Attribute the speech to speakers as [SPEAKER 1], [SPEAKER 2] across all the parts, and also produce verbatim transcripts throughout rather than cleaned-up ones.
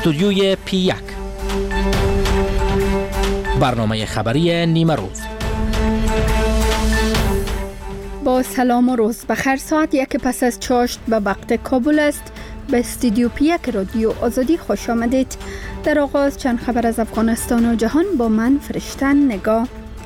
[SPEAKER 1] استودیوی پی یک، برنامه خبری نیمه روز.
[SPEAKER 2] با سلام و روز بخیر. ساعت یک پس از چاشت به وقت کابل است. به استودیو پی یک رادیو آزادی خوش آمدید. در آغاز چند خبر از افغانستان و جهان با من فرشتن نگاه.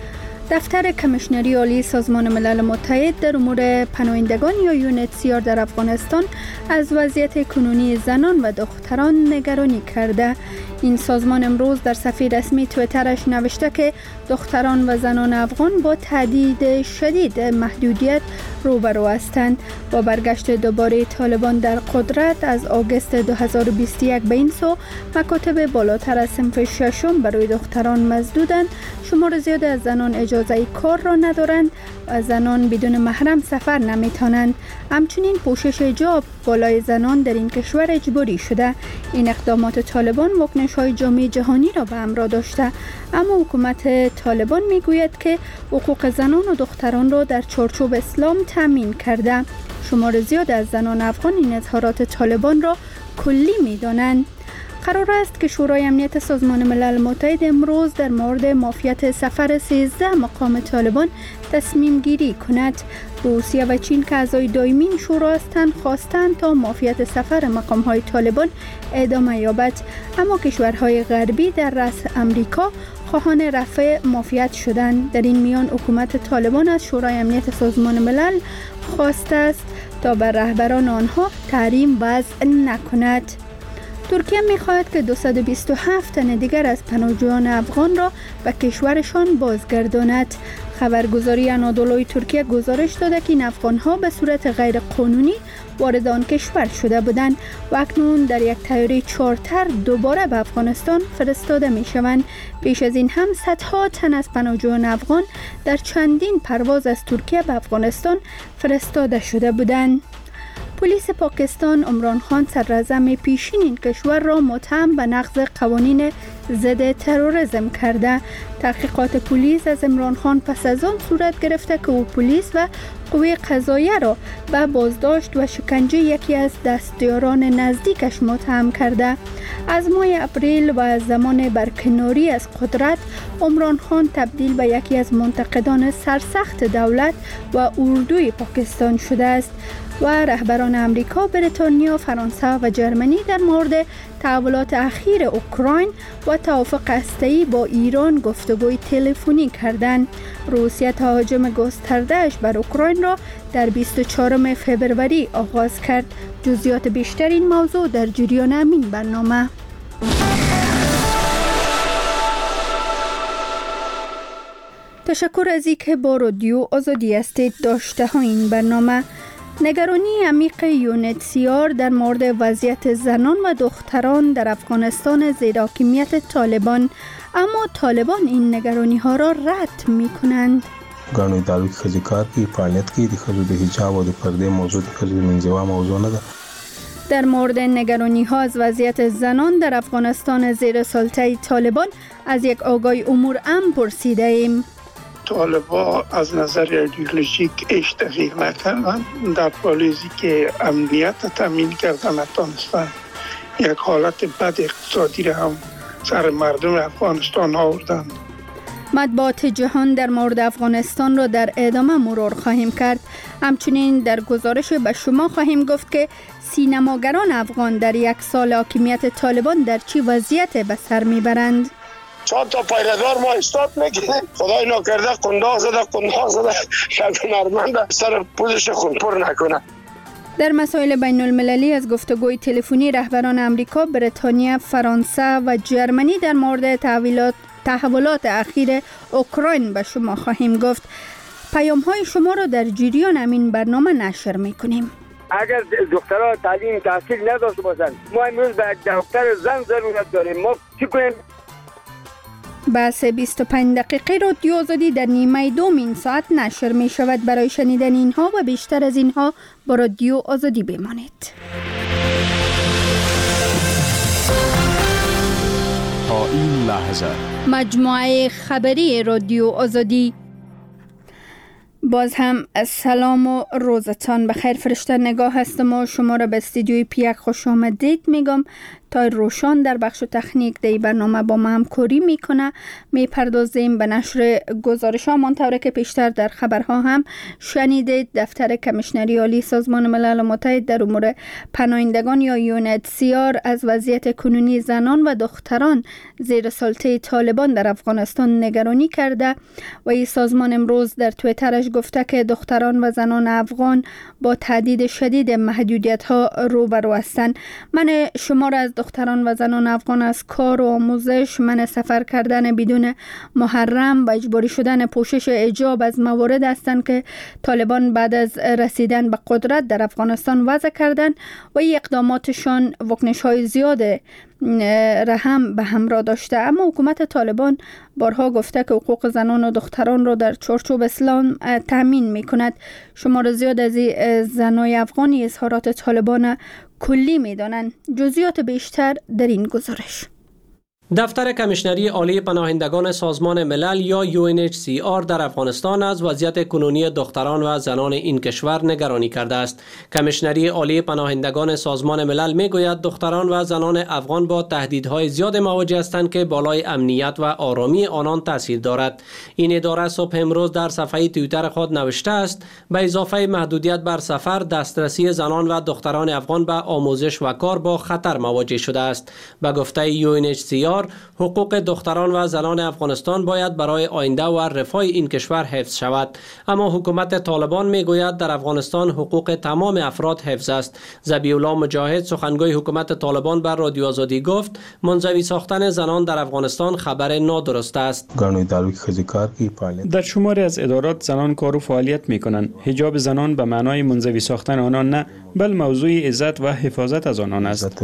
[SPEAKER 2] دفتر کمیشنری عالی سازمان ملل متحد در امور پناهندگان یا یونتسیار در افغانستان از وضعیت کنونی زنان و دختران نگرانی کرده. این سازمان امروز در صفحه رسمی توییترش نوشته که دختران و زنان افغان با تهدید شدید محدودیت روبرو هستند. با برگشت دوباره طالبان در قدرت از آگوست دو هزار و بیست و یک به این سو، مکاتب بالاتر از صنف ششم برای دختران مسدودند. شمار زیاد از زنان اجازه کار را ندارند و زنان بدون محرم سفر نمیتوانند. همچنین پوشش حجاب بالای زنان در این کشور اجباری شده. این اقدامات طالبان واکنش‌های جامعه جهانی را به همراه داشته، اما حکومت طالبان میگوید که حقوق زنان و دختران را در چارچوب اسلام تامین کرده. شمار زیاد از زنان افغان این اظهارات طالبان را کلی می‌دانند. قرار است که شورای امنیت سازمان ملل متحد امروز در مورد معافیت سفر سیزده مقام طالبان تصمیم گیری کند. روسیه و چین که اعضای دائمین شورا هستند خواستند تا معافیت سفر مقام های طالبان ادامه یابد، اما کشورهای غربی در رأس امریکا خواهان رفع معافیت شدند. در این میان حکومت طالبان از شورای امنیت سازمان ملل خواسته است تا بر رهبران آنها تحریم وضع نکند. ترکیه می‌خواهد که دویست و بیست و هفت تن دیگر از پناهجویان افغان را به کشورشان بازگرداند. خبرگزاری انادولوی ترکیه گزارش داده که این افغان‌ها به صورت غیر قانونی وارد آن کشور شده بودند و اکنون در یک طیاره چارتر دوباره به افغانستان فرستاده می‌شوند. پیش از این هم صدها تن از پناهجویان افغان در چندین پرواز از ترکیه به افغانستان فرستاده شده بودند. پلیس پاکستان عمران خان صدراعظم پیشین این کشور را متهم به نقض قوانین ضد تروریسم کرده. تحقیقات پلیس از عمران خان پس از آن صورت گرفته که او پلیس و قوه قضاییه را به بازداشت و شکنجه یکی از دستیاران نزدیکش متهم کرده. از ماه اپریل و از زمان برکناری از قدرت، عمران خان تبدیل به یکی از منتقدان سرسخت دولت و اردوی پاکستان شده است و رهبران امریکا، بریتانیا، فرانسه و جرمنی در مورد تحولات اخیر اوکراین و توافق هسته‌ای با ایران گفتگوی تلفنی کردند. روسیه تهاجم گسترده‌اش بر اوکراین را در بیست و چهارم فوریه آغاز کرد. جزئیات بیشتر این موضوع در جریان همین برنامه. تشکر از اینکه با رادیو آزادی هستید. داشته ها این برنامه: نگرانی عمیق یونتسیار در مورد وضعیت زنان و دختران در افغانستان زیر حاکمیت طالبان، اما طالبان این نگرانی ها را رد می کنند.
[SPEAKER 3] گانو ادارو کې ښځې کار کوي، فعالیت کوي، د ښځو د حجاب او د پردې موضوع د ښځو د منځوا موضوع نه ده.
[SPEAKER 2] در مورد نگرانی ها از وضعیت زنان در افغانستان زیر سلطه طالبان از یک آگاه امور امن پرسیده ایم.
[SPEAKER 4] طالبان از نظر ایدئولوژیک هیچ تغییر نکردند. در پالیسی که امنیت تامین کردن نتونستند. یک حالت بد اقتصادی را هم سر مردم افغانستان آوردند.
[SPEAKER 2] مطبوعات جهان در مورد افغانستان را در ادامه مرور خواهیم کرد. همچنین در گزارش به شما خواهیم گفت که سینماگران افغان در یک سال حاکمیت طالبان در چه وضعیت به سر میبرند.
[SPEAKER 5] چند تا پیره‌دار ما استاد میکنه، خدای ناکرده قنداق زده قنداق زده شب نرمنده سر پوزش خونپر نکنه.
[SPEAKER 2] در مسائل بین المللی از گفتگوی تلفنی رهبران امریکا، بریتانیا، فرانسه و جرمنی در مورد تحولات تحولات اخیر اوکراین به شما خواهیم گفت. پیام های شما را در جریان همین برنامه نشر میکنیم.
[SPEAKER 6] اگر دخترها تعلیم تحصیل نداشته باشند، ما امروز به دکتر زن ضرورت داریم. ما چی کنیم؟
[SPEAKER 2] بحث بیست و پنج دقیقه رادیو آزادی در نیمه دوم این ساعت نشر می شود. برای شنیدن اینها و بیشتر از اینها با رادیو آزادی بمانید.
[SPEAKER 7] تا این لحظه
[SPEAKER 2] مجموعه خبری رادیو آزادی. باز هم سلام و روزتان بخیر. فرشته نگاه هستم و شما را به استودیوی پی یک خوش آمدید میگم تای روشان در بخش تکنیک دی برنامه با ما همکاری میکنه. میپردازیم به نشر گزارش ها. منطوره که پیشتر در خبرها هم شنیدید، دفتر کمیشنری عالی سازمان ملل متحد در امور پناهندگان یا یو ان اچ سی آر از وضعیت کنونی زنان و دختران زیر سلطه طالبان در افغانستان نگرانی کرده و این سازمان امروز در توییترش گفته که دختران و زنان افغان با تهدید شدید محدودیت ها روبرو هستند. من شما را از دختران و زنان افغان از کار و آموزش، من سفر کردن بدون محرم و اجباری شدن پوشش حجاب از موارد هستند که طالبان بعد از رسیدن به قدرت در افغانستان وضع کردن و این اقداماتشان واکنش های زیاد رحم به همراه داشته. اما حکومت طالبان بارها گفته که حقوق زنان و دختران را در چارچوب اسلام تامین می کند. شمار زیاد از زنای افغانی اظهارات طالبان کلی می دانند. جزئیات بیشتر در این گزارش.
[SPEAKER 8] دفتر کمیشنری عالی پناهندگان سازمان ملل یا یو ان اچ سی آر در افغانستان از وضعیت کنونی دختران و زنان این کشور نگرانی کرده است. کمیشنری عالی پناهندگان سازمان ملل میگوید دختران و زنان افغان با تهدیدهای زیاد مواجه هستند که بالای امنیت و آرامی آنان تاثیر دارد. این اداره صبح امروز در صفحه توییتر خود نوشته است به اضافه محدودیت بر سفر، دسترسی زنان و دختران افغان به آموزش و کار با خطر مواجه شده است. به گفته یو ان اچ سی آر، حقوق دختران و زنان افغانستان باید برای آینده و رفاه این کشور حفظ شود. اما حکومت طالبان میگوید در افغانستان حقوق تمام افراد حفظ است. ذبیح الله مجاهد، سخنگوی حکومت طالبان، بر رادیو آزادی گفت منزوی ساختن زنان در افغانستان خبر نادرست است.
[SPEAKER 9] در شماری از ادارات زنان کار و فعالیت میکنند. حجاب زنان به معنای منزوی ساختن آنان نه، بل موضوع عزت و حفاظت از آنان است.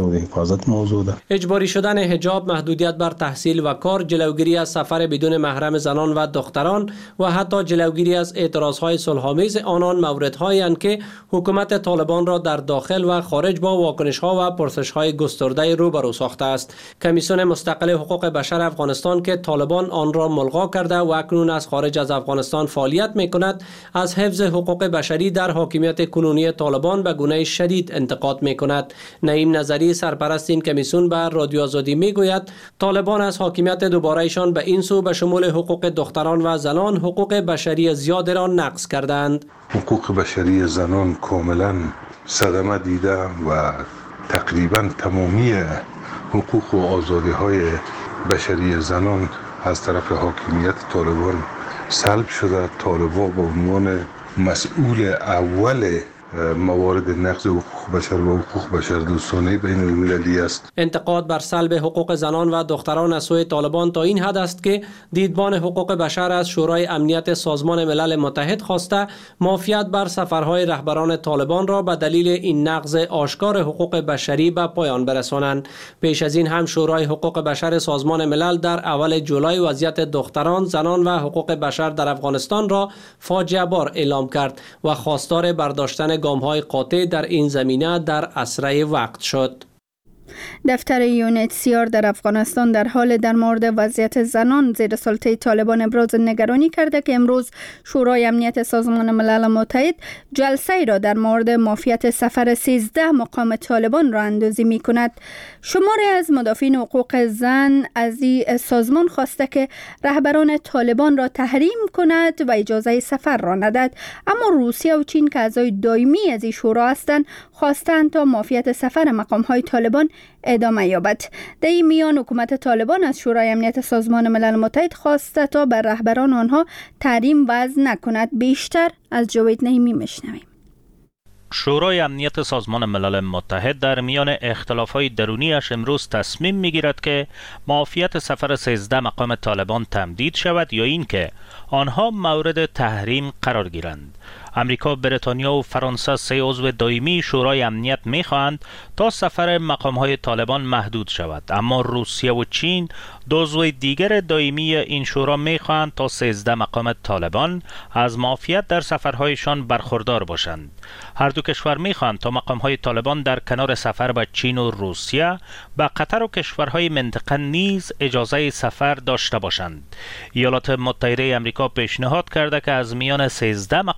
[SPEAKER 8] اجباری شدن حجاب، محدودیت بر تحصیل و کار، جلوگیری از سفر بدون محرم زنان و دختران و حتی جلوگیری از اعتراضهای صلح‌آمیز آنان موردهایی اند که حکومت طالبان را در داخل و خارج با واکنش‌ها و پرسش‌های گسترده روبرو ساخته است. کمیسیون مستقل حقوق بشر افغانستان که طالبان آن را ملغا کرده و اکنون از خارج از افغانستان فعالیت می‌کند، از حفظ حقوق بشری در حاکمیت کنونی طالبان به گونه شدید انتقاد می‌کند. نعیم نظری، سرپرست این کمیسیون، به رادیو آزادی می‌گوید طالبان از حاکمیت دوبارهشان به این سو به شمول حقوق دختران و زنان حقوق بشری زیاد را نقض کردند.
[SPEAKER 10] حقوق بشری زنان کاملا صدمه دیده و تقریبا تمامی حقوق و آزادی‌های بشری زنان از طرف حاکمیت طالبان سلب شده. طالبان به عنوان مسئول اول موارد نقض حقوق بشر و حقوق بشر دوستانه بین المللی است.
[SPEAKER 8] انتقاد بر سلب حقوق زنان و دختران از سوی طالبان تا این حد است که دیدبان حقوق بشر از شورای امنیت سازمان ملل متحد خواسته معافیت بر سفرهای رهبران طالبان را به دلیل این نقض آشکار حقوق بشری به پایان برسانند. پیش از این هم شورای حقوق بشر سازمان ملل در اول جولای وضعیت دختران، زنان و حقوق بشر در افغانستان را فاجعه بار اعلام کرد و خواستار برداشتن گام‌های قاطع در این زمینه در اسرع وقت شد.
[SPEAKER 2] دفتر یو ان اچ سی آر در افغانستان در حال در مورد وضعیت زنان زیر سلطه طالبان ابراز نگرانی کرده که امروز شورای امنیت سازمان ملل متحد جلسه را در مورد معافیت سفر سیزده مقام طالبان را اندازی می کند. شماری از مدافعین حقوق زن از این سازمان خواسته که رهبران طالبان را تحریم کند و اجازه سفر را ندهد، اما روسیه و چین که اعضای دائمی از این شورا هستند خواستند تا معافیت سفر مقام های طالبان ادامه یابد. در این میان حکومت طالبان از شورای امنیت سازمان ملل متحد خواسته تا بر رهبران آنها تحریم وضع نکند. بیشتر از جاوید نعیمی میشنویم.
[SPEAKER 11] شورای امنیت سازمان ملل متحد در میان اختلاف‌های درونیش امروز تصمیم می‌گیرد که معافیت سفر سیزده مقام طالبان تمدید شود یا اینکه آنها مورد تحریم قرار گیرند. امریکا، بریتانیا و فرانسه سه عضو دائمی شورای امنیت می‌خواهند تا سفر مقام‌های طالبان محدود شود، اما روسیه و چین دو عضو دیگر دائمی این شورا می‌خواهند تا سیزده مقام طالبان از معافیت در سفرهایشان برخوردار باشند. هر دو کشور می‌خواهند تا مقام‌های طالبان در کنار سفر به چین و روسیه به قطر و کشورهای منطقه نیز اجازه سفر داشته باشند. ایالات متحده آمریکا پیشنهاد کرده که از میان سیزده مقام طالبان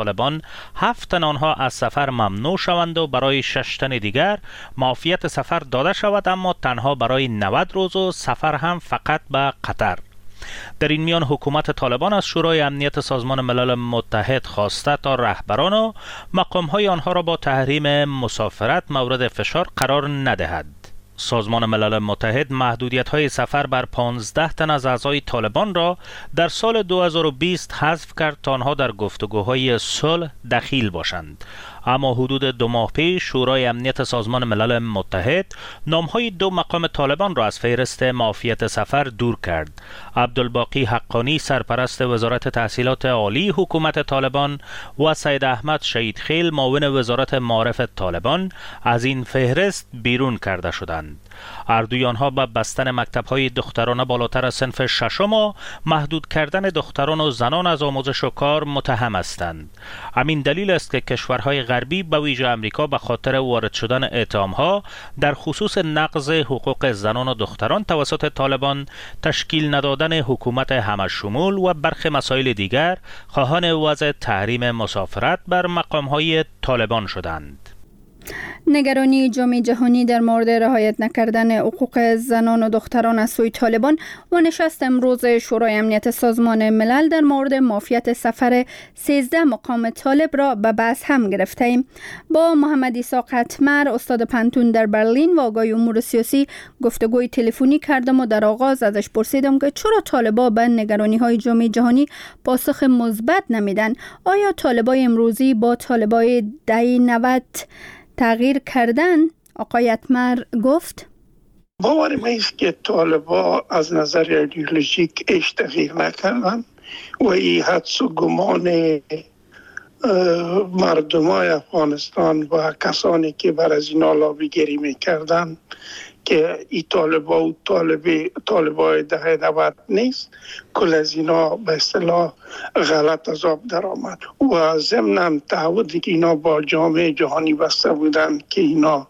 [SPEAKER 11] طالبان هفت تن آنها از سفر ممنوع شوند و برای شش تن دیگر معافیت سفر داده شود، اما تنها برای نود روز و سفر هم فقط به قطر. در این میان حکومت طالبان از شورای امنیت سازمان ملل متحد خواسته تا رهبران و مقام‌های آنها را با تحریم مسافرت مورد فشار قرار ندهد. سازمان ملل متحد محدودیت‌های سفر بر پانزده تن از اعضای طالبان را در سال دو هزار و بیست حذف کرد تا آنها در گفتگوهای صلح دخیل باشند. اما حدود دو ماه پیش شورای امنیت سازمان ملل متحد نام‌های دو مقام طالبان را از فهرست معافیت سفر دور کرد. عبدالباقی حقانی سرپرست وزارت تحصیلات عالی حکومت طالبان و سید احمد شهیدخیل معاون وزارت معارف طالبان از این فهرست بیرون کرده شدند. اردوی آنها به بستن مکتب‌های دخترانه بالاتر از صنف ششم و محدود کردن دختران و زنان از آموزش و کار متهم هستند. همین دلیل است که کشورهای غربی به ویژه امریکا به خاطر وارد شدن اتهام‌ها در خصوص نقض حقوق زنان و دختران توسط طالبان، تشکیل ندادن حکومت همشمول و برخی مسائل دیگر خواهان وضع تحریم مسافرت بر مقام‌های طالبان شدند.
[SPEAKER 2] نگرانی جامعه جهانی در مورد رعایت نکردن حقوق زنان و دختران از سوی طالبان و نشست امروز شورای امنیت سازمان ملل در مورد معافیت سفر سیزده مقام طالب را به بحث هم گرفته ایم. با محمد عیسی قطمر استاد پنتون در برلین و آقای امور سیاسی گفتگوی تلفنی کردم و در آغاز ازش پرسیدم که چرا طالبان به نگرانی های جامعه جهانی پاسخ مثبت نمیدن؟ آیا طالبای امروزی با طالبای دهه نود تغییر کردن؟ آقای اتمر گفت
[SPEAKER 4] باور من است که طالبا از نظر ایدئولوژیک ایش تغییر نکردن و این حدس و گمان مردمای افغانستان و کسانی که بر از اینا لابیگری میکردن که این طالبا و طالبی طالبای دهه نود نیست، کل از اینا به اصطلاح غلط از آب در آمد و ضمناً تعهدی که اینا با جامعه جهانی بسته بودن که اینا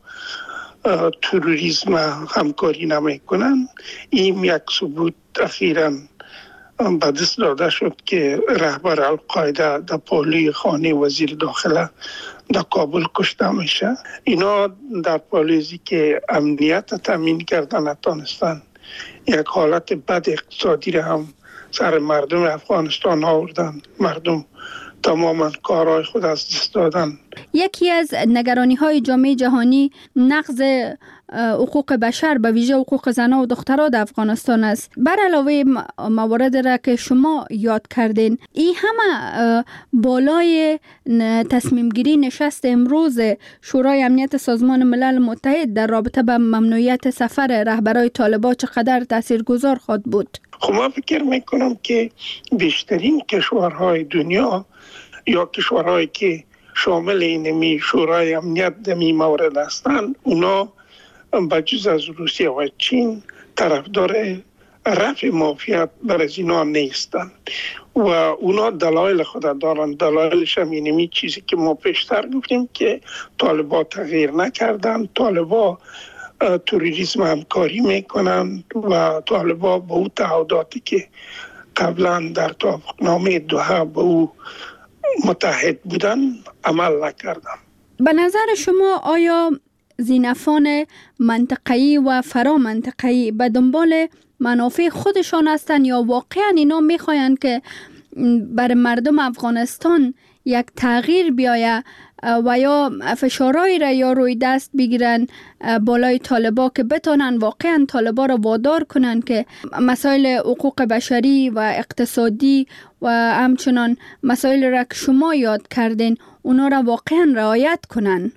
[SPEAKER 4] تروریسم همکاری نمی کنن، این یک ثبوت اخیراً به دست داده شد که رهبر القاعده در پالوی خانه وزیر داخله در کابل کشته میشه. اینا در پالیزی که امنیت تامین کردن نتونستن، یک حالت بد اقتصادی را هم سر مردم افغانستان آوردن. مردم تماما کارهای خود از دست دادن.
[SPEAKER 2] یکی از نگرانی های جامعه جهانی نقض حقوق بشر به ویژه حقوق زنان و دختران در افغانستان است. بر علاوه موارد را که شما یاد کردین، این همه بالای تصمیم گیری نشست امروز شورای امنیت سازمان ملل متحد در رابطه با ممنوعیت سفر رهبرای طالبان چقدر تاثیرگذار خواهد بود؟
[SPEAKER 4] خب من فکر میکنم که بیشترین کشورهای دنیا یا کشورهایی که شامل اینمی شورای امنیت دمی مورد هستند، اونا بجز از روسیه و چین طرفدار رفع معافیت بر از اینا نیستند و اونا دلایل خود دارند. دلایلش هم اینمی چیزی که ما پیشتر گفتیم که طالبا تغییر نکردن، طالبا تروریسم همکاری میکنن و طالبا به او تعهداتی که قبلا در توافقنامه دوحه به او متحد بودن عمل نکردن.
[SPEAKER 2] به نظر شما آیا زینفان منطقه‌ای و فرا منطقه‌ای به دنبال منافع خودشان هستند یا واقعا اینا میخواین که بر مردم افغانستان یک تغییر بیاید و یا فشارهایی را یا روی دست بگیرن بالای طالبا که بتونن واقعا طالبا را وادار کنن که مسائل حقوق بشری و اقتصادی و همچنان مسائل را که شما یاد کردین اونا را واقعا رعایت کنن؟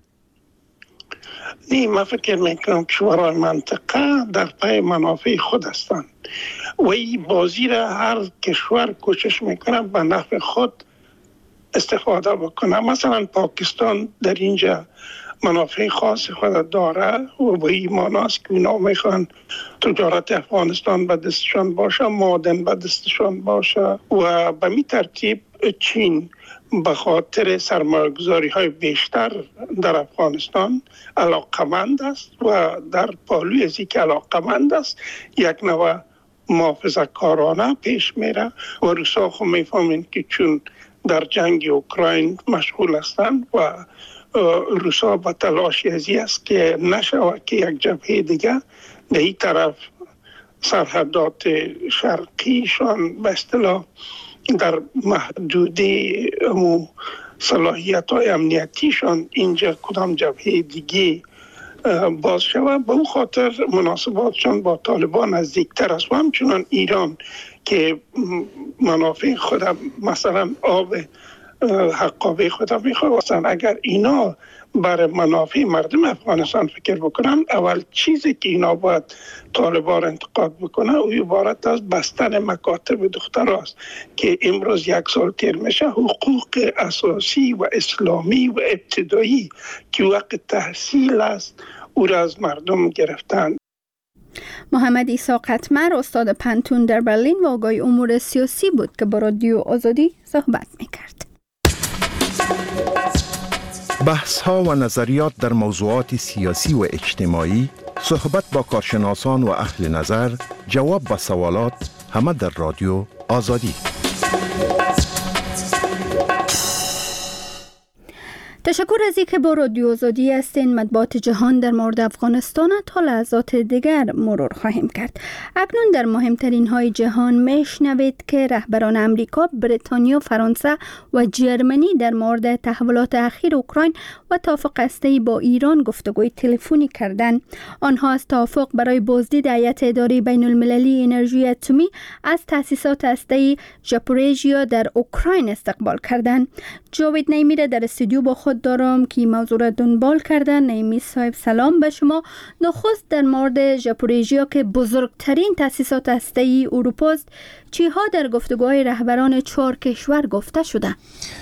[SPEAKER 4] نه، من فکر میکنم کشورهای منطقه در پای منافع خود هستند و این بازی را هر کشور کوشش میکنه به نفع خود استفاده بکنه. مثلا پاکستان در اینجا منافع خاص خود داره و به این معناست که اونا میخوان تجارت افغانستان به دستشان باشه، معدن به دستشان باشه و به می ترتیب چین به خاطر سرمایه‌گذاری های بیشتر در افغانستان علاقمند است و در پالوی از اینکه علاقمند است یک نوع محافظه کارانه پیش میره و روسا خود میفهمین که چون در جنگ اوکراین مشغول هستند و روسا به تلاش ازی است که نشود که یک جبهه دیگه در این طرف سرحدات شرقیشان به اصطلاح در محدوده صلاحیت های امنیتیشان اینجا کدام جبهه دیگه باز شود. به اون خاطر مناسباتشان با طالبان نزدیکتر است و همچنان ایران که منافع خود مثلا آب حقابه خود میخواستن، اگر اینا برای منافع مردم افغانستان فکر بکنن، اول چیزی که اینا باید طالبان انتقاد بکنه او عبارت از بستن مکاتب دختر است که امروز یک سال تیر میشه حقوق اساسی و اسلامی و ابتدایی که وقت تحصیل است او را از مردم گرفتن.
[SPEAKER 2] محمد عیسی قطمر استاد پنتون در برلین و آگاه امور سیاسی بود که با رادیو آزادی صحبت میکرد.
[SPEAKER 12] بحث ها و نظریات در موضوعات سیاسی و اجتماعی، صحبت با کارشناسان و اهل نظر، جواب به سوالات، همه در رادیو آزادی.
[SPEAKER 2] تشکر از اینکه با رادیو آزادی هستین. مطبوعات جهان در مورد افغانستان تا لحظات دیگر مرور خواهیم کرد. اکنون در مهمترین های جهان میشنوید که رهبران امریکا، بریتانیا، فرانسه و جرمنی در مورد تحولات اخیر اوکراین و توافق هسته‌ای با ایران گفتگوی تلفنی کردند. آنها از توافق برای بازدید هیئت اداره بین المللی انرژی اتمی از تأسیسات هسته‌ای ژاپوریژیا در اوکراین استقبال کردند. جاوید نیمی را در استودیو با خود دارم که موضوع را دنبال کردن. نیمی صاحب سلام به شما. نخست در مورد ژاپوریژیا که بزرگترین تأسیسات هسته‌ای اروپا است، چیها در گفتگوهای رهبران چهار کشور گفته شده؟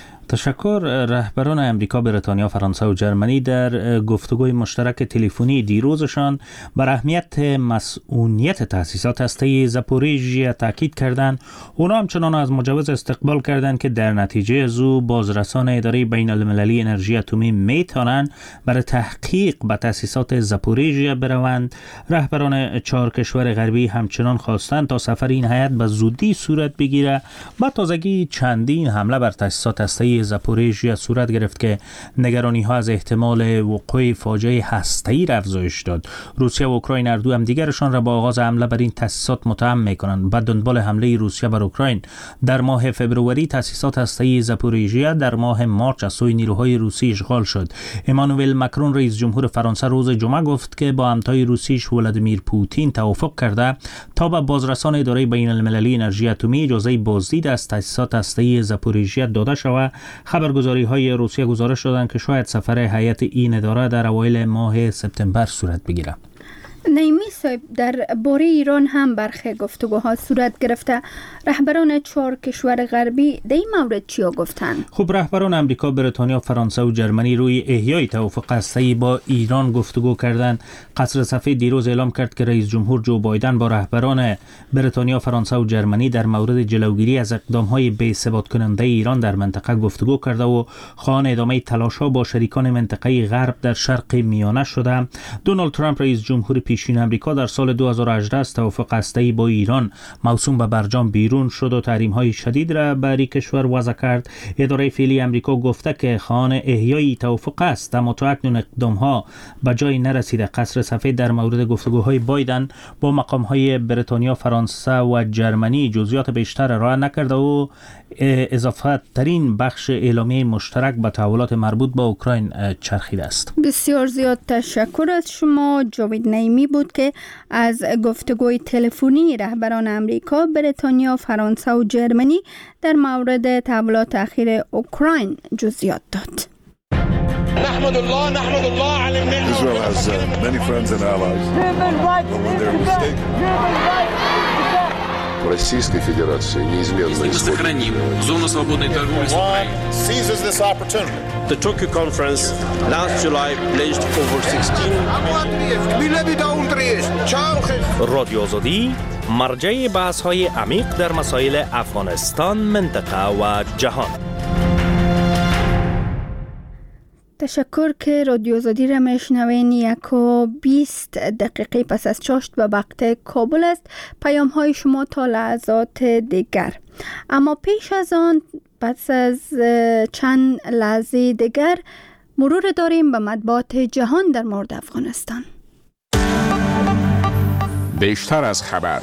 [SPEAKER 11] تشکر. رهبران امریکا، بریتانیا، فرانسه و جرمنی در گفتگوی مشترک تلفنی دیروزشان بر اهمیت مسئولیت تأسیسات هسته‌ای زاپوریژیا تاکید کردند. اونا همچنان از مجوز استقبال کردند که در نتیجه از او بازرسان اداره بین المللی انرژی اتمی میتونن برای تحقیق به تأسیسات زاپوریژیا بروند. رهبران چهار کشور غربی همچنان خواستند تا سفر این هیئت به زودی صورت بگیره. با تازگی چندین حمله بر تأسیسات هسته‌ای زاپوریژیا صورت گرفت که نگرانی ها از احتمال وقوع فاجعه هسته‌ای را افزایش داد. روسیه و اوکراین هر دو هم دیگرشان را با آغاز حمله بر این تأسیسات متهم می‌کنند. بعد دنبال حمله روسیه بر اوکراین در ماه فوریه تأسیسات هسته‌ای زاپوریژیا در ماه مارچ از سوی نیروهای روسی اشغال شد. امانوئل ماکرون رئیس جمهور فرانسه روز جمعه گفت که با همتای روسیش ولادیمیر پوتین توافق کرده تا به بازرسان اداره بین المللی انرژی اتمی اجازه بازدید از تأسیسات هسته‌ای زاپوریژیا داده شود. خبرگزاری های روسیه گزارش دادند که شاید سفر هیئت این اداره در اوایل ماه سپتامبر صورت بگیرد.
[SPEAKER 2] نیمی صاحب، در باره ایران هم برخی گفتگوها صورت گرفته. رهبران چهار کشور غربی در این مورد چیا گفتند؟
[SPEAKER 11] خب رهبران امریکا، بریتانیا، فرانسه و جرمنی روی احیای توافق هسته‌ای با ایران گفتگو کردند. قصر سفید دیروز اعلام کرد که رئیس جمهور جو بایدن با رهبران بریتانیا، فرانسه و جرمنی در مورد جلوگیری از اقدام‌های بی‌ثبات کننده ایران در منطقه گفتگو کرده و خواهان ادامه تلاش‌ها با شریکان منطقه‌ای غرب در شرق میانه شده. دونالد ترامپ رئیس جمهور پیشین امریکا در سال دو هزار و هجده از توافق هسته‌ای با ایران موسوم به برجام بیرون شد و تحریم‌های شدید را بر کشور وضع کرد. اداره فعلی امریکا گفته که خواهان احیای توافق است، اما تا اکنون اقدام‌ها به جای نرسیده. قصر سفید در مورد گفتگوهای بایدن با مقام‌های بریتانیا، فرانسه و جرمنی جزئیات بیشتر ارائه نکرده و اضافه ترین بخش اعلامیه مشترک به تحولات مربوط به اوکراین چرخیده است.
[SPEAKER 2] بسیار زیاد تشکر از شما. جاوید نیمی بود که از گفتگوی تلفنی رهبران امریکا، بریتانیا، فرانسه و جرمنی در مورد تحولات اخیر اوکراین جزئیات داد.
[SPEAKER 13] نحمد الله نحمد الله على النعمة. Israel has uh, many friends and allies. When they're mistaken.
[SPEAKER 14] Российской Федерации неизменно исходит.
[SPEAKER 15] Сохраним зону свободной торговли с Украиной.
[SPEAKER 13] Seizes this opportunity.
[SPEAKER 16] The Tokyo conference last July pledged over sixteen.
[SPEAKER 1] رادیو آزادی مرجع بحث‌های عمیق در مسائل افغانستان، منطقه و جهان.
[SPEAKER 2] تشکر که رادیو آزادی را میشنوین. یک و بیست دقیقه پس از چاشت و وقت کابل است. پیام های شما تا لحظات دیگر. اما پیش از آن پس از چند لحظه دیگر مرور داریم به مطبوعات جهان در مورد افغانستان.
[SPEAKER 7] بیشتر از خبر.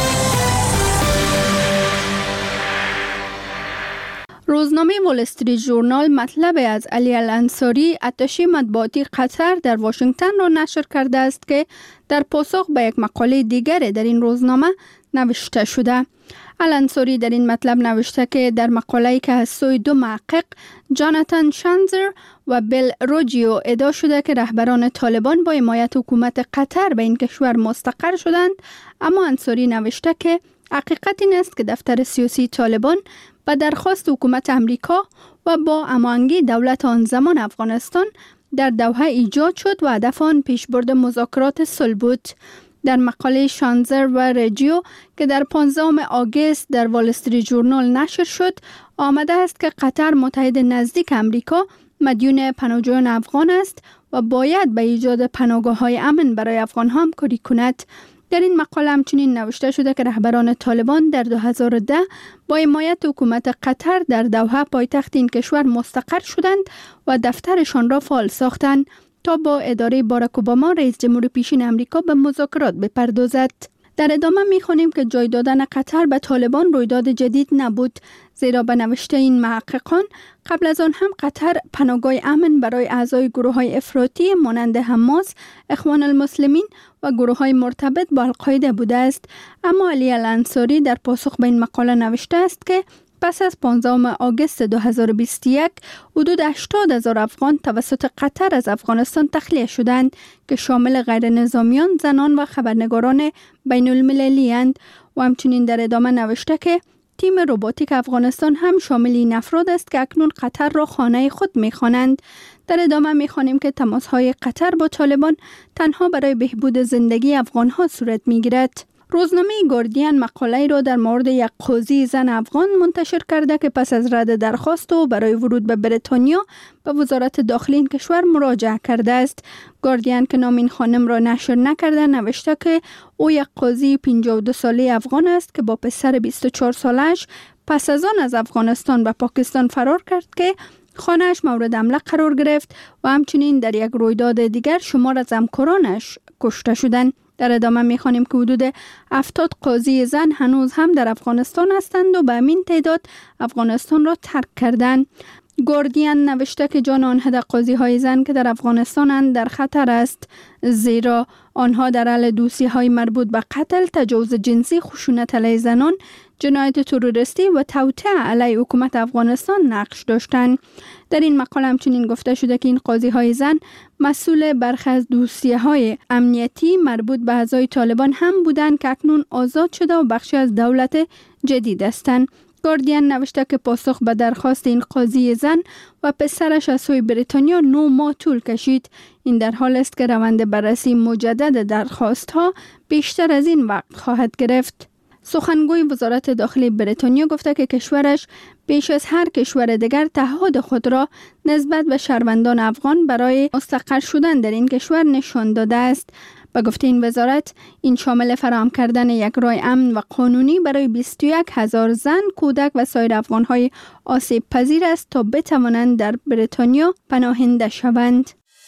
[SPEAKER 2] روزنامه وال استریت ژورنال مطلب از علی الانصاری اتشی مطبوعاتی قطر در واشنگتن را نشر کرده است که در پاسخ به یک مقاله دیگر در این روزنامه نوشته شده. الانصاری در این مطلب نوشته که در مقاله‌ای که از سوی دو محقق جاناتان شانزر و بیل روجیو ادعا شده که رهبران طالبان با حمایت حکومت قطر به این کشور مستقر شدند، اما انصاری نوشته که حقیقت این است که دفتر سیاسی طالبان به درخواست حکومت امریکا و با هماهنگی دولت آن زمان افغانستان در دوحه ایجاد شد و هدف آن پیشبرد مذاکرات صلح بود. در مقاله شانزر و رجیو که در پانزدهم آگوست در وال استریت ژورنال نشر شد، آمده است که قطر متحد نزدیک امریکا مدیون پناهجویان افغان است و باید به ایجاد پناهگاه‌های امن برای افغان‌ها همکاری کند. در این مقاله همچنین نوشته شده که رهبران طالبان در دو هزار و ده با حمایت حکومت قطر در دوحه پایتخت این کشور مستقر شدند و دفترشان را فعال ساختند تا با اداره باراک اوباما رئیس جمهور پیشین امریکا به مذاکرات بپردازد. در ادامه می‌خوانیم که جای دادن قطر به طالبان رویداد جدید نبود، زیرا به نوشته این محققان قبل از آن هم قطر پناهگاه امن برای اعضای گروه‌های افراطی مانند حماس، اخوان المسلمین و گروه‌های مرتبط با القاعده بوده است. اما علی الانصاری در پاسخ به این مقاله نوشته است که پس از پانزدهم آگوست دو هزار و بیست و یک حدود هشتاد هزار افغان توسط قطر از افغانستان تخلیه شدند که شامل غیر نظامیان، زنان و خبرنگاران بین المللی اند و همچنین در ادامه نوشته که تیم روباتیک افغانستان هم شامل این افراد است که اکنون قطر را خانه خود می‌خوانند. در ادامه می‌خوانیم که تماس‌های قطر با طالبان تنها برای بهبود زندگی افغان‌ها صورت می‌گیرد. روزنامه گاردین مقاله را در مورد یک قاضی زن افغان منتشر کرده که پس از رد درخواست او برای ورود به بریتانیا به وزارت داخلی این کشور مراجعه کرده است. گاردین که نام این خانم را نشر نکرده نوشته که او یک قاضی پنجاه و دو ساله افغان است که با پسر بیست و چهار سالش پس از آن از افغانستان به پاکستان فرار کرد که خانه‌اش مورد حمله قرار گرفت و همچنین در یک رویداد دیگر شمار از همکارانش کشته شدند. در ادامه می‌خوانیم که حدود هفتاد قاضی زن هنوز هم در افغانستان هستند و به همین تعداد افغانستان را ترک کردند. گاردین نوشته که جان آن حد قاضی‌های زن که در افغانستانند در خطر است، زیرا آنها در حل دوسیه‌های مربوط به قتل، تجاوز جنسی، خشونت علیه زنان، جنایت تروریستی و توطئه علیه حکومت افغانستان نقش داشتند. در این مقاله همچنین گفته شده که این قاضی‌های زن مسئول برخی از دوسیه‌های امنیتی مربوط به اعضای طالبان هم بودند که اکنون آزاد شده و بخشی از دولت جدید هستند. گاردین نوشته که پاسخ به درخواست این قاضی زن و پسرش از سوی بریتانیا نه ماه طول کشید. این در حال است که روند بررسی مجدد درخواست‌ها بیشتر از این وقت خواهد گرفت. سخنگوی وزارت داخلی بریتانیا گفته که کشورش بیش از هر کشور دیگر تعهد خود را نسبت به شهروندان افغان برای مستقر شدن در این کشور نشان داده است. به گفته این وزارت، این شامل فراهم کردن یک راه امن و قانونی برای بیست و یک هزار زن، کودک و سایر افغان‌های آسیب پذیر است تا بتوانند در بریتانیا پناهنده شوند.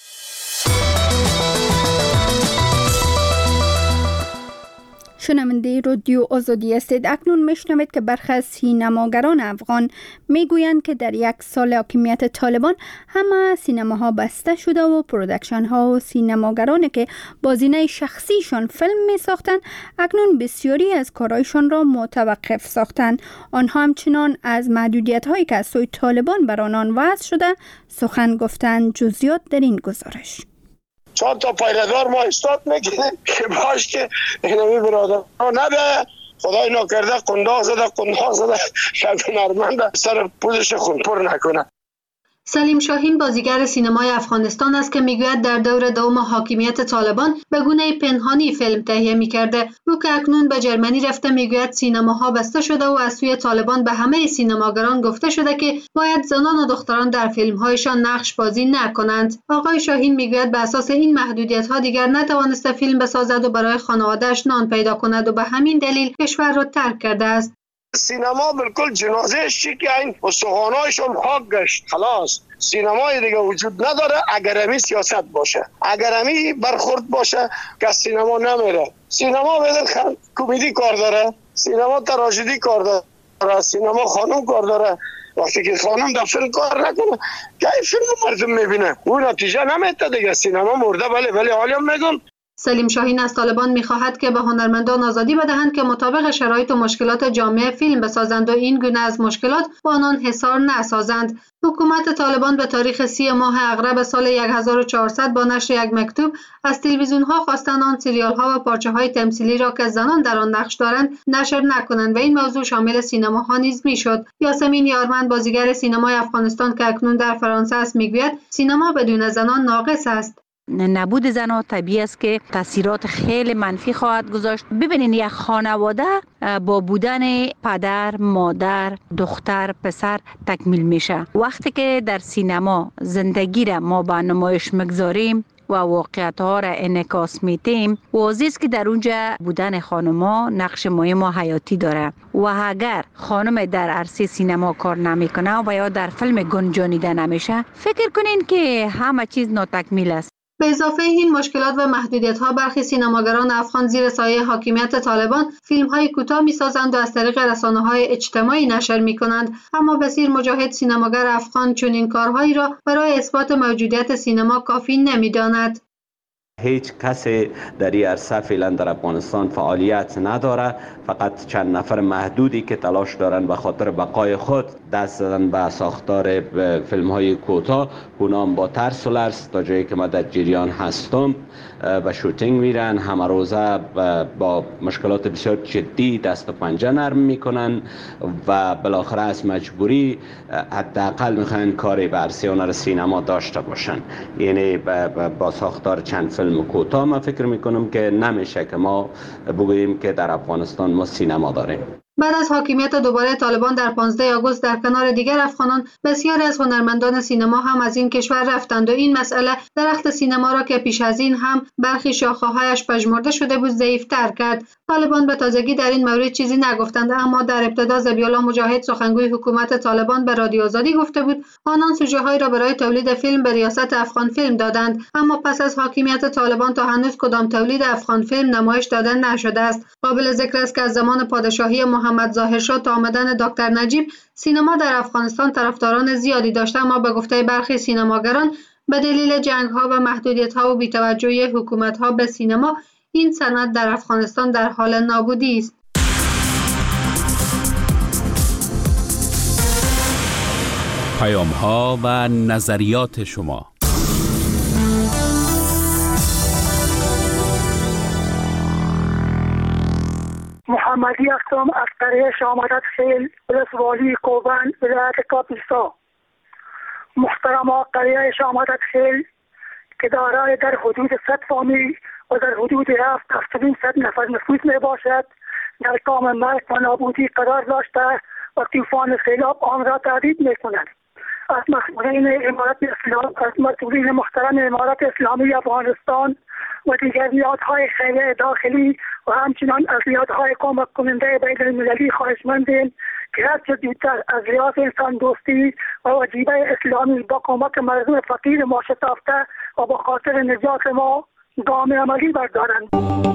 [SPEAKER 2] شنونده رادیو آزادی هستید. اکنون میشنوید که برخی از سینماگران افغان میگویند که در یک سال حاکمیت طالبان همه سینماها بسته شده و پرودکشن ها و سینماگرانی که با زینه شخصیشان فیلم می ساختند اکنون بسیاری از کارایشان را متوقف ساختند. آنها همچنان از محدودیت هایی که از سوی طالبان بر آنان وضع شده سخن گفتند. جزئیات در این گزارش.
[SPEAKER 5] چند تا پیرهدار ما استاد میکنیم که باش که اینمی برادر نبه خدای ناکرده قنداق زده قنداق زده شب نرمنده سر پوزش خون پر نکنه.
[SPEAKER 17] سلیم شاهین بازیگر سینمای افغانستان است که میگوید در دور دوم حاکمیت طالبان به گونه پنهانی فیلم تهیه میکرده. او که اکنون به جرمنی رفته میگوید سینماها بسته شده و از سوی طالبان به همه سینماگران گفته شده که باید زنان و دختران در فیلمهایشان نقش بازی نکنند. آقای شاهین میگوید به اساس این محدودیت ها دیگر نتوانسته فیلم بسازد و برای خانواده‌اش نان پیدا کند و به همین دلیل کشور را ترک کرده است.
[SPEAKER 5] سینما بالکل جنازهش چی که این استخوانایشون خاک گشت، خلاص سینمای دیگه وجود نداره اگر امی سیاست باشه، اگر امی برخورد باشه که سینما نمیره. سینما بدن کمدی کار داره، سینما تراژدی کار داره، سینما خانم کار داره. وقتی که خانم در فیلم کار نکنه که این فیلم مردم میبینه اون نتیجه نمیده دیگه. سینما مرده. بله ولی حالا میگم
[SPEAKER 17] سلیم شاهین از طالبان می‌خواهد که به هنرمندان آزادی بدهند که مطابق شرایط و مشکلات جامعه فیلم بسازند و این گونه از مشکلات با آنان حصار نسازند. حکومت طالبان به تاریخ سی ماه اغرب سال هزار و چهارصد با نشر یک مکتوب از تلویزیون‌ها خواستند آن سریال‌ها و پارچه‌های تمثیلی را که زنان در آن نقش دارند نشر نکنند و این موضوع شامل سینماها نیز می‌شد. یاسمین یارمند بازیگر سینمای افغانستان که اکنون در فرانسه است می‌گوید سینما بدون زنان ناقص است.
[SPEAKER 18] نبود زنها طبیعی است که تاثیرات خیلی منفی خواهد گذاشت. ببینین یک خانواده با بودن پدر، مادر، دختر، پسر تکمیل میشه. وقتی که در سینما زندگی را ما به نمایش میگذاریم و واقعیت ها را انعکاس میدیم، واضح است که در اونجا بودن خانما نقش مهم و حیاتی داره و اگر خانم در عرصه سینما کار نمیکنه و یا در فیلم گنجانیده نمیشه، فکر کنین که همه چیز ناتکمیل است.
[SPEAKER 17] به اضافه این مشکلات و محدودیت‌ها برخی سینماگران افغان زیر سایه حاکمیت طالبان فیلم‌های کوتاه می‌سازند و از طریق رسانه‌های اجتماعی نشر می‌کنند، اما بسیار مجاهد سینماگر افغان چنین کارهایی را برای اثبات موجودیت سینما کافی نمی‌داند.
[SPEAKER 19] هیچ کسی در این عرصه فعلا در افغانستان فعالیت نداره، فقط چند نفر محدودی که تلاش دارن به خاطر بقای خود دست زدن به ساختار فیلم های کوتاه. اونام با ترس و لرز تا جایی که ما در جریان هستم و شوتینگ میرن، همه روزه با مشکلات بسیار جدی دست و پنجه نرم میکنن و بالاخره از مجبوری حداقل میخوان کاری به عرصه هنر سینما داشته باشن. یعنی با ساختار چند فیلم کوتاه من فکر میکنم که نمیشه که ما بگوییم که در افغانستان ما سینما داریم.
[SPEAKER 17] بعد از حاکمیت دوباره طالبان در پانزده آگوست در کنار دیگر افغانان بسیاری از هنرمندان سینما هم از این کشور رفتند و این مسئله درخت سینما را که پیش از این هم برخی شاخه‌هایش پژمرده شده بود ضعیف‌تر کرد. طالبان به تازگی در این مورد چیزی نگفتند، اما در ابتدا ذبیح‌الله مجاهد سخنگوی حکومت طالبان به رادیو آزادی گفته بود آنان سوژه‌هایی را برای تولید فیلم به ریاست افغان فیلم دادند، اما پس از حاکمیت طالبان تا هنوز کدام تولید افغان فیلم نمایش داده نشده است. قابل ذکر است که از زمان پادشاهی محمد ظاهرشاه تا آمدن دکتر نجیب سینما در افغانستان طرفداران زیادی داشته، اما به گفته برخی سینماگران به دلیل جنگ‌ها و محدودیت‌ها و بی‌توجهی حکومت‌ها به سینما این صنعت در افغانستان در حال نابودی است.
[SPEAKER 7] پیام‌ها و نظریات شما.
[SPEAKER 20] محمدی هستم از قریه شامدت خیل، ولسوالی کوبن، ولایت کاپیسا. محترم قریه شامدت خیل که دارای در حدود صد فامیل و در حدود هفت هفتاد صد نفر نفوس می باشد، در کام مرگ و نابودی قرار داشته و طوفان سیلاب آن را تهدید می کند. از مسئولین امارت اسلام، از مسئولین محترم امارت اسلامی افغانستان و دیگر نهادهای خیریه داخلی و همچنان از نهادهای کمک کننده بین المللی خواهشمندیم که هرچه زودتر از ریاض انسان دوستی و وجیبه اسلامی با کمک مردم فقیر ما شتافته و با خاطر نجات ما گام عملی بردارند.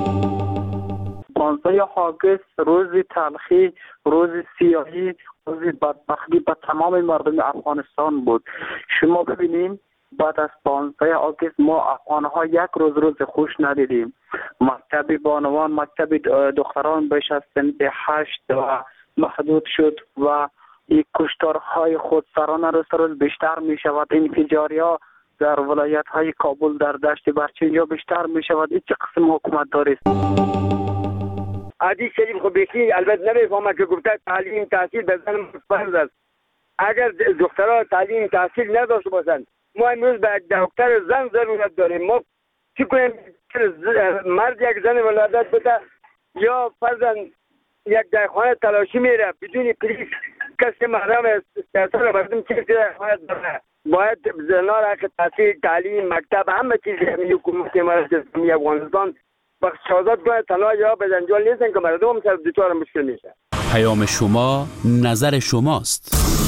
[SPEAKER 21] پانزده آگوست روز تلخی، روز سیاهی، روز بدبختی به تمام مردم افغانستان بود. شما ببینیم بعد از پانزده آگوست ما افغانها یک روز روز خوش ندیدیم. مکتب بانوان، مکتب دختران بیش از سنت هشت و محدود شد و این کشتارهای خودسرانه روز روز بیشتر می شود. انفجارها در ولایت های کابل، در دشت برچنجا بیشتر می شود. این چه قسم حکومت داری است؟
[SPEAKER 6] عادی شریف خب بیخی البته نمیفهمه که گفته تعلیم تحصیل به زن فرض است. اگر دخترها تعلیم تحصیل نداشته باشند ما امروز به دکتر زن ضرورت داریم. ما چی کنیم؟ مرد یک زن ولادت بده یا فرضاً یک در خانه تلاشی میره بدون پلیس کسی محرم سیاست را بردم چیزی در خانه داره. باید زنها را که تحصیل، تعلیم، مکتب همه چیز همی حکومت امارت اسلامی افغانستان بخش آزاد کنه. تنها یا به زنجان نیستن که مردم هم سر دوچار مشکل میشه.
[SPEAKER 7] پیام شما نظر شماست.